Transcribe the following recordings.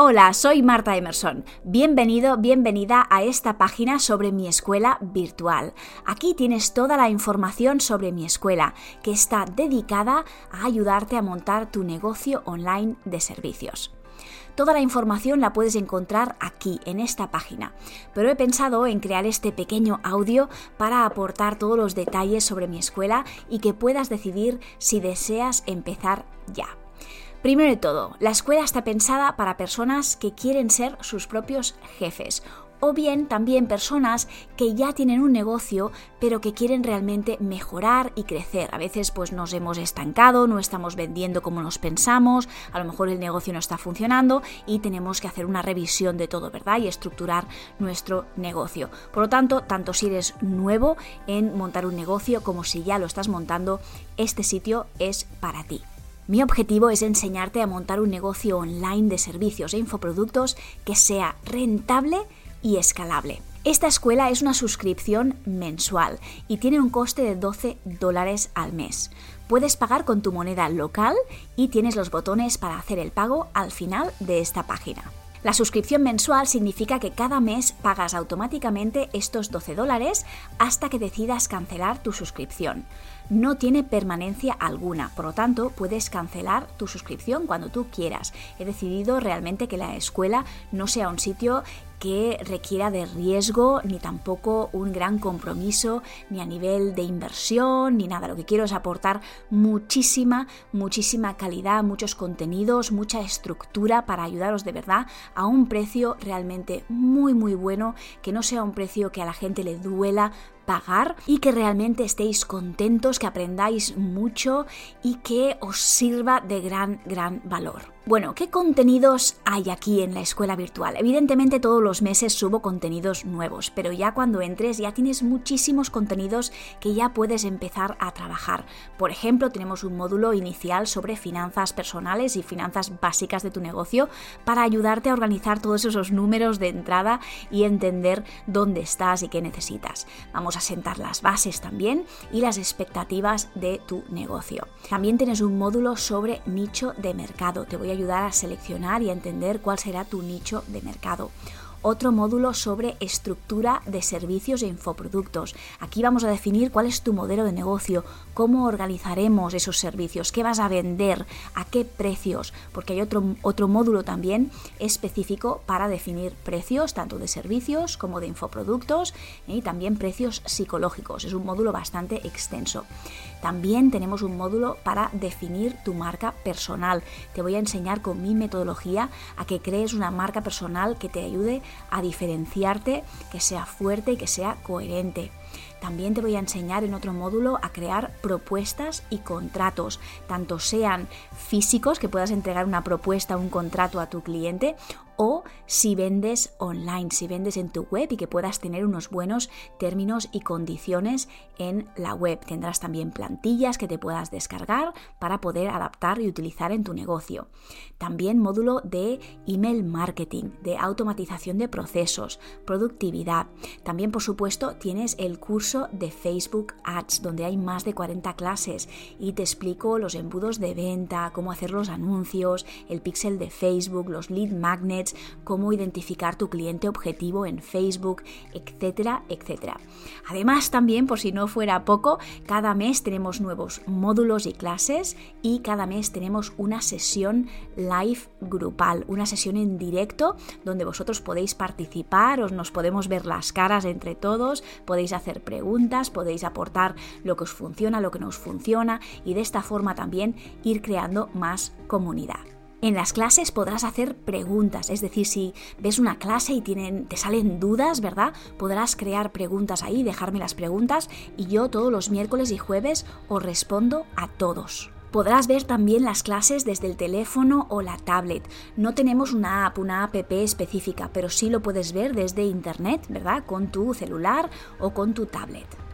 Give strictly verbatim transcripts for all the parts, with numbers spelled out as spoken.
Hola, soy Marta Emerson. Bienvenido, bienvenida a esta página sobre mi escuela virtual. Aquí tienes toda la información sobre mi escuela, que está dedicada a ayudarte a montar tu negocio online de servicios. Toda la información la puedes encontrar aquí, en esta página, pero he pensado en crear este pequeño audio para aportar todos los detalles sobre mi escuela y que puedas decidir si deseas empezar ya. Primero de todo, la escuela está pensada para personas que quieren ser sus propios jefes, o bien también personas que ya tienen un negocio pero que quieren realmente mejorar y crecer. A veces pues nos hemos estancado, no estamos vendiendo como nos pensamos, a lo mejor el negocio no está funcionando y tenemos que hacer una revisión de todo, ¿verdad? Y estructurar nuestro negocio. Por lo tanto, tanto si eres nuevo en montar un negocio como si ya lo estás montando, este sitio es para ti. Mi objetivo es enseñarte a montar un negocio online de servicios e infoproductos que sea rentable y escalable. Esta escuela es una suscripción mensual y tiene un coste de doce dólares al mes. Puedes pagar con tu moneda local y tienes los botones para hacer el pago al final de esta página. La suscripción mensual significa que cada mes pagas automáticamente estos doce dólares hasta que decidas cancelar tu suscripción. No tiene permanencia alguna, por lo tanto puedes cancelar tu suscripción cuando tú quieras. He decidido realmente que la escuela no sea un sitio que requiera de riesgo ni tampoco un gran compromiso ni a nivel de inversión ni nada. Lo que quiero es aportar muchísima, muchísima calidad, muchos contenidos, mucha estructura para ayudaros de verdad a un precio realmente muy muy bueno, que no sea un precio que a la gente le duela pagar y que realmente estéis contentos, que aprendáis mucho y que os sirva de gran, gran valor. Bueno, ¿qué contenidos hay aquí en la escuela virtual? Evidentemente todos los meses subo contenidos nuevos, pero ya cuando entres ya tienes muchísimos contenidos que ya puedes empezar a trabajar. Por ejemplo, tenemos un módulo inicial sobre finanzas personales y finanzas básicas de tu negocio para ayudarte a organizar todos esos números de entrada y entender dónde estás y qué necesitas. Vamos a sentar las bases también y las expectativas de tu negocio. También tienes un módulo sobre nicho de mercado. Te voy a ayudar a seleccionar y a entender cuál será tu nicho de mercado. Otro módulo sobre estructura de servicios e infoproductos. Aquí vamos a definir cuál es tu modelo de negocio, cómo organizaremos esos servicios, qué vas a vender, a qué precios, porque hay otro, otro módulo también específico para definir precios, tanto de servicios como de infoproductos, y también precios psicológicos. Es un módulo bastante extenso. También tenemos un módulo para definir tu marca personal. Te voy a enseñar con mi metodología a que crees una marca personal que te ayude a diferenciarte, que sea fuerte y que sea coherente. También te voy a enseñar en otro módulo a crear propuestas y contratos, tanto sean físicos, que puedas entregar una propuesta o un contrato a tu cliente, o si vendes online, si vendes en tu web y que puedas tener unos buenos términos y condiciones en la web. Tendrás también plantillas que te puedas descargar para poder adaptar y utilizar en tu negocio. También módulo de email marketing, de automatización de procesos, productividad. También, por supuesto, tienes el curso de Facebook Ads, donde hay más de cuarenta clases y te explico los embudos de venta, cómo hacer los anuncios, el pixel de Facebook, los lead magnets, cómo identificar tu cliente objetivo en Facebook, etcétera, etcétera. Además, también, por si no fuera poco, cada mes tenemos nuevos módulos y clases y cada mes tenemos una sesión live grupal, una sesión en directo donde vosotros podéis participar, os nos podemos ver las caras entre todos, podéis hacer preguntas, podéis aportar lo que os funciona, lo que no os funciona y de esta forma también ir creando más comunidad. En las clases podrás hacer preguntas, es decir, si ves una clase y tienen, te salen dudas, ¿verdad? Podrás crear preguntas ahí, dejarme las preguntas y yo todos los miércoles y jueves os respondo a todos. Podrás ver también las clases desde el teléfono o la tablet. No tenemos una app, una app específica, pero sí lo puedes ver desde internet, ¿verdad? Con tu celular o con tu tablet.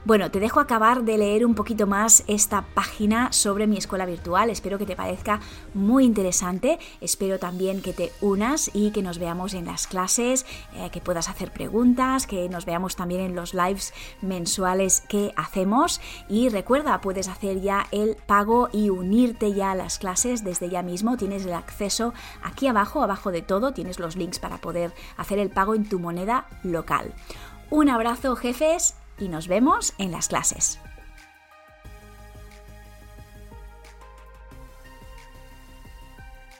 Bueno, te dejo acabar de leer un poquito más esta página sobre mi escuela virtual. Espero que te parezca muy interesante. Espero también que te unas y que nos veamos en las clases, eh, que puedas hacer preguntas, que nos veamos también en los lives mensuales que hacemos. Y recuerda, puedes hacer ya el pago y unirte ya a las clases desde ya mismo. Tienes el acceso aquí abajo, abajo de todo, tienes los links para poder hacer el pago en tu moneda local. Un abrazo, jefes, y nos vemos en las clases.